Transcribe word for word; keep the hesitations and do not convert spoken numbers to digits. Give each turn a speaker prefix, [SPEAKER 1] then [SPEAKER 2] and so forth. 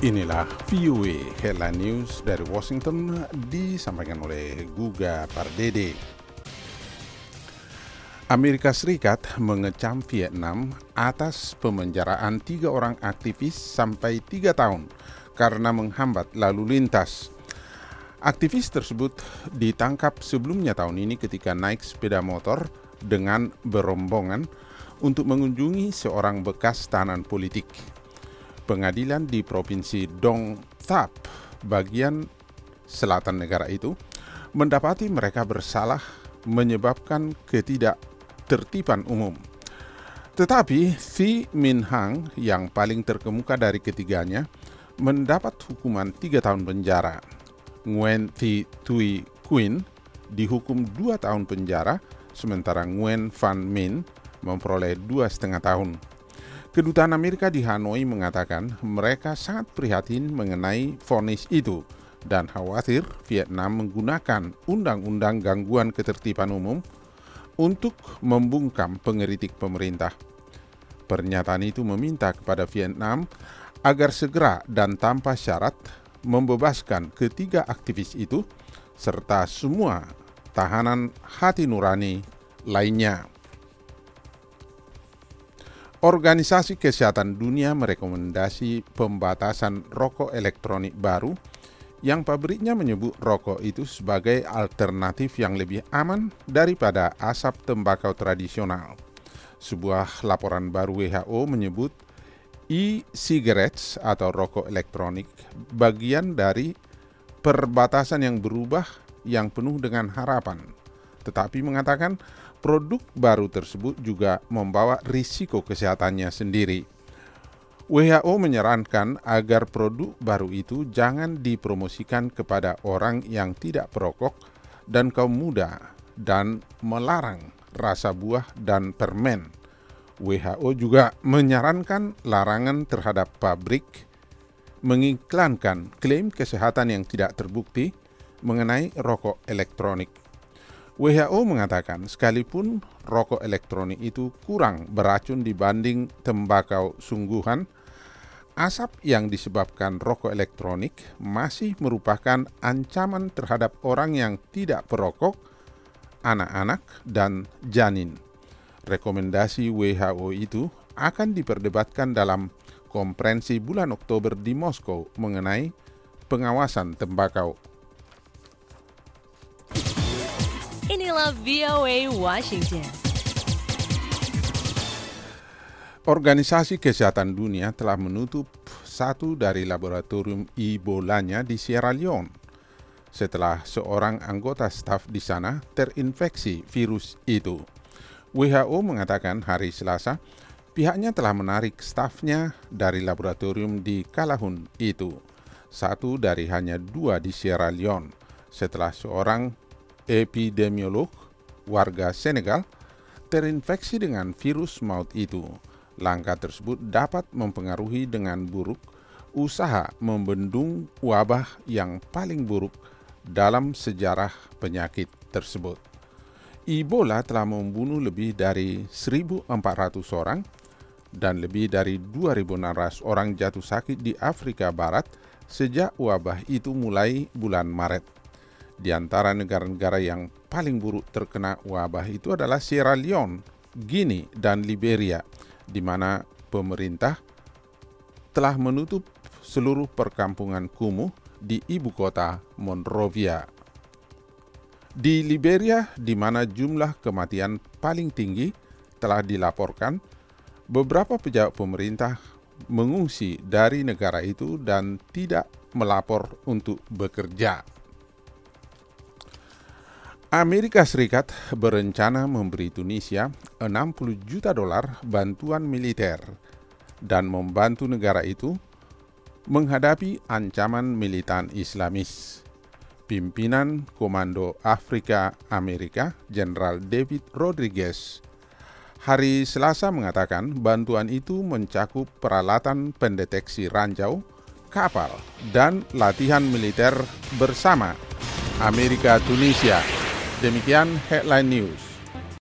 [SPEAKER 1] Inilah V O A Headline News dari Washington, disampaikan oleh Guga Pardede. Amerika Serikat mengecam Vietnam atas pemenjaraan tiga orang aktivis sampai tiga tahun karena menghambat lalu lintas. Aktivis tersebut ditangkap sebelumnya tahun ini ketika naik sepeda motor dengan berombongan untuk mengunjungi seorang bekas tahanan politik. Pengadilan di Provinsi Dong Thap, bagian selatan negara itu, mendapati mereka bersalah menyebabkan ketidaktertiban umum. Tetapi Thi Minh Hang yang paling terkemuka dari ketiganya mendapat hukuman tiga tahun penjara. Nguyen Thi Thuy Quyen dihukum dua tahun penjara, sementara Nguyen Van Minh memperoleh dua setengah tahun. Kedutaan Amerika di Hanoi mengatakan mereka sangat prihatin mengenai vonis itu dan khawatir Vietnam menggunakan undang-undang gangguan ketertiban umum untuk membungkam pengkritik pemerintah. Pernyataan itu meminta kepada Vietnam agar segera dan tanpa syarat membebaskan ketiga aktivis itu serta semua tahanan hati nurani lainnya. Organisasi Kesehatan Dunia merekomendasi pembatasan rokok elektronik baru yang pabriknya menyebut rokok itu sebagai alternatif yang lebih aman daripada asap tembakau tradisional. Sebuah laporan baru W H O menyebut e-cigarettes atau rokok elektronik bagian dari perbatasan yang berubah yang penuh dengan harapan, tetapi mengatakan produk baru tersebut juga membawa risiko kesehatannya sendiri. W H O menyarankan agar produk baru itu jangan dipromosikan kepada orang yang tidak perokok dan kaum muda dan melarang rasa buah dan permen. W H O juga menyarankan larangan terhadap pabrik mengiklankan klaim kesehatan yang tidak terbukti mengenai rokok elektronik. W H O mengatakan sekalipun rokok elektronik itu kurang beracun dibanding tembakau sungguhan, asap yang disebabkan rokok elektronik masih merupakan ancaman terhadap orang yang tidak perokok, anak-anak, dan janin. Rekomendasi W H O itu akan diperdebatkan dalam konferensi bulan Oktober di Moskow mengenai pengawasan tembakau.
[SPEAKER 2] Inilah V O A Washington.
[SPEAKER 1] Organisasi Kesehatan Dunia telah menutup satu dari laboratorium Ebola-nya di Sierra Leone setelah seorang anggota staf di sana terinfeksi virus itu. W H O mengatakan hari Selasa pihaknya telah menarik stafnya dari laboratorium di Calhoun itu, satu dari hanya dua di Sierra Leone, setelah seorang epidemiolog warga Senegal terinfeksi dengan virus maut itu. Langkah tersebut dapat mempengaruhi dengan buruk usaha membendung wabah yang paling buruk dalam sejarah penyakit tersebut. Ebola telah membunuh lebih dari seribu empat ratus orang dan lebih dari dua ribu enam ratus orang jatuh sakit di Afrika Barat sejak wabah itu mulai bulan Maret. Di antara negara-negara yang paling buruk terkena wabah itu adalah Sierra Leone, Guinea, dan Liberia, di mana pemerintah telah menutup seluruh perkampungan kumuh di ibu kota Monrovia. Di Liberia, di mana jumlah kematian paling tinggi telah dilaporkan, beberapa pejabat pemerintah mengungsi dari negara itu dan tidak melapor untuk bekerja. Amerika Serikat berencana memberi Tunisia enam puluh juta dolar bantuan militer dan membantu negara itu menghadapi ancaman militan Islamis. Pimpinan Komando Afrika Amerika, Jenderal David Rodriguez, hari Selasa mengatakan bantuan itu mencakup peralatan pendeteksi ranjau, kapal, dan latihan militer bersama Amerika Tunisia. Demikian Headline News.